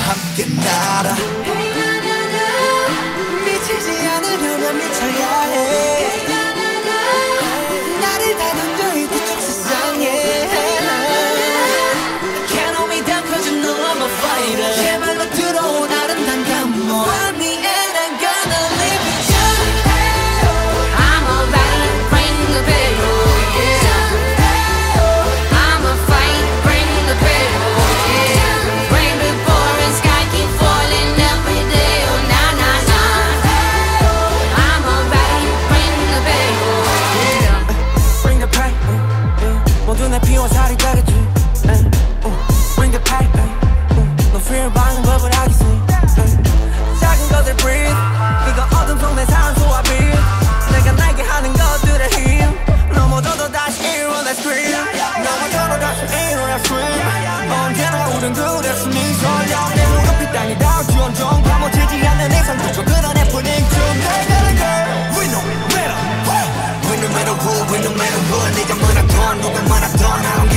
함께 날아 미치지 않으려면 미쳐야 해 나를 다 던져 이 뒤쪽 세상에 Can't hold me down cause you know I'm a fighter 제발로 들어온 아름다운 감동 Find me and I'm gonna live with you I'm about to bring the payroll, yeah. I'ma fight, bring the payroll, yeah. Rain been pouring, sky keep falling every day, oh nah nah nah. I'm about to bring the payroll, yeah. Bring the pain 모두 내 피와 살이 되겠지 Bring the pain 너 fear 방법을 하겠지 작은 것들 breathe 그거 어둠 속 내 산소와 빛 내가 날게 하는 것들의 힘 넘어져도 다시 일어나 scream 넘어져도 다시 일어나 scream 언제나 우린 그랬으니 설령 내 무릎이 땅에 닿을지언정 파묻히지 않는 이상 그저 그런 해프닝 중 내가 girl We no matter We no matter who We no matter what 네가 뭐라던 누가 뭐라던 I don't